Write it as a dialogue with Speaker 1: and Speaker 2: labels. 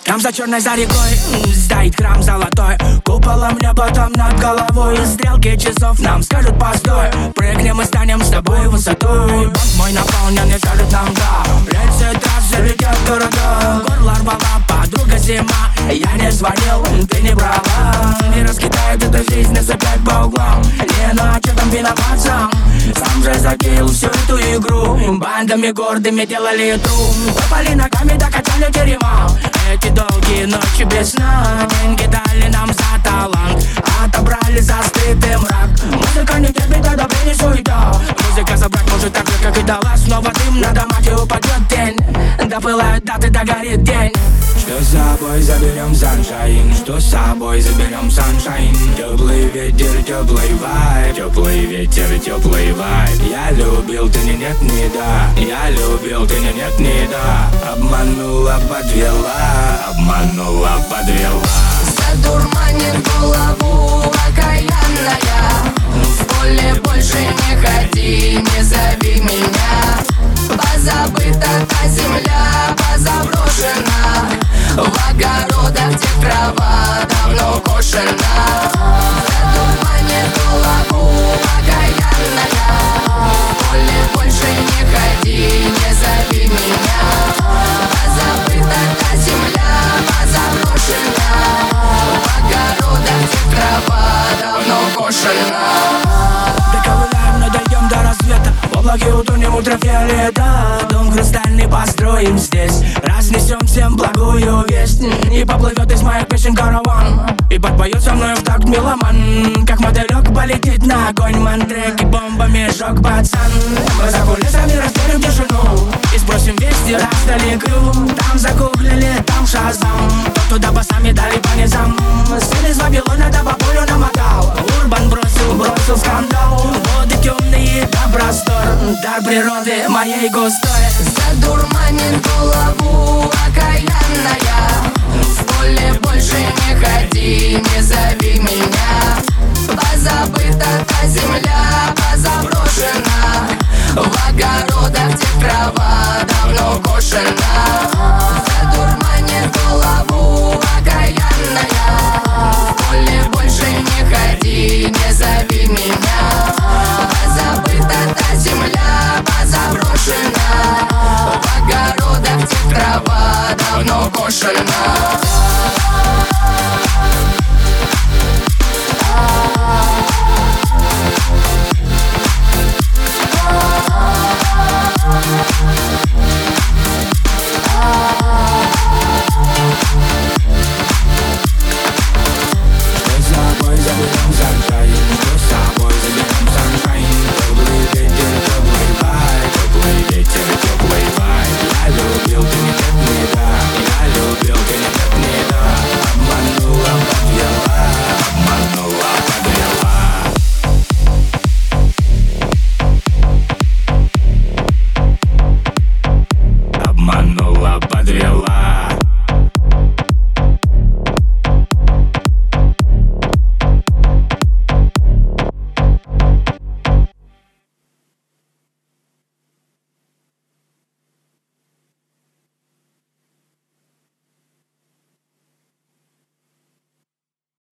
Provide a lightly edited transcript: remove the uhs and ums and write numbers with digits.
Speaker 1: Там за черной за рекой стоит храм золотой, куполом небо там над головой. Стрелки часов нам скажут постой, прыгнем и станем с тобой высотой. Банк мой наполнен и скажет нам да, рельсы трассы летят города. Горло рвала подруга зима, я не звонил, ты не права. И раскидает эту жизнь нас опять по углам. Не, ну а че там виноват сам? Сам же затеял всю эту игру. Бандами гордыми делали тру, попали ногами, докачали терема. Эти долгие ночи без сна, деньги дали нам за талант, отобрали за стыд и мрак. Музыка не терпит одобрение, суета. Музыка забрать может так же, как и дала. Снова дым на домате упадет тень, допылают даты, догорит день. Что с собой заберем саншайн, что с собой заберем саншайн. Теплый ветер, теплый вайб, теплый ветер, теплый вайб. Я любил, ты не нет, не да. Я любил, ты не нет, не да. Обманула, подвела, обманула, подвела.
Speaker 2: Задурманит голову окаянная. В поле больше не ходи, не зови меня. Позабыта та земля, позаброшена. В огородах, где трава давно кошена. Задурманит голову окаянная. В поле больше не ходи, не зови меня. Позабыта та земля, позаброшена. В огородах, где трава давно кошена.
Speaker 1: Доковыляем, но дойдем до рассвета. В облаке утонем ультрафиолета. Дом хрустальный построим здесь, разнесем всем благую весть. И поплывет из моих песен караван, и подпоет со мной в такт меломан. Как мотылек полетит на огонь, мантреки бомбами жёг пацан. Мы за кулисами растянем тишину и сбросим вести, раздали крю. Там загуглили, там шазам, то туда басами дали по низам. Сын из Вавилона да по полю намотал, Урбан бросил скандал. Воды темные да простор, дар природы моей густой.
Speaker 2: Задурманит голову окаянная. В поле больше не ходи, не зови меня. Позабыта та земля, позаброшена. В огородах, где трава давно кошена. Задурманит голову окаянная. В поле больше не ходи, не зови меня. Позабыта та земля, позаброшена. В огородах, где трава давно кошена.